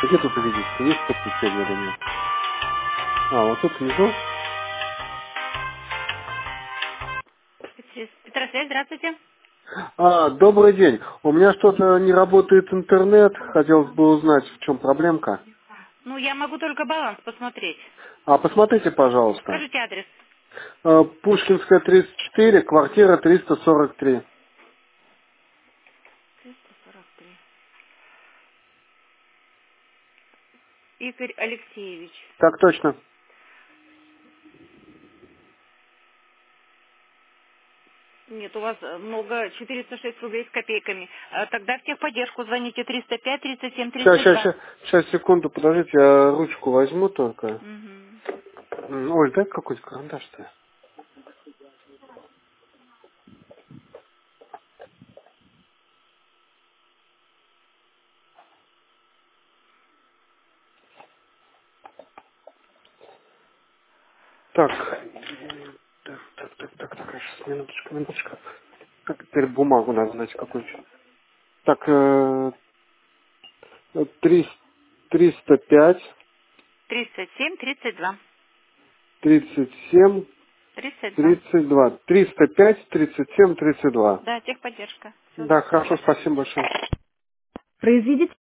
Где тут увидеть-то? Есть подключение или нет? А, вот тут внизу. Петросвязь, здравствуйте. А, добрый день. У меня что-то не работает интернет. Хотелось бы узнать, в чем проблемка. Ну, я могу только баланс посмотреть. А, посмотрите, пожалуйста. Скажите адрес. Пушкинская, 34, квартира 343. 343. Игорь Алексеевич. Так точно. Нет, у вас много, 406 рублей с копейками. Тогда в техподдержку звоните 305 37 32. Сейчас, секунду, подождите, я ручку возьму только. Угу. Ой, дай какой-то карандаш-то. Так. Сейчас, минуточку. Так, теперь бумагу надо найти какую-нибудь. Так, 305, 37 32. 37, 32. 32. 305, 37, 32. Да, техподдержка. Всего Да, доброго. хорошо, спасибо большое. Произведите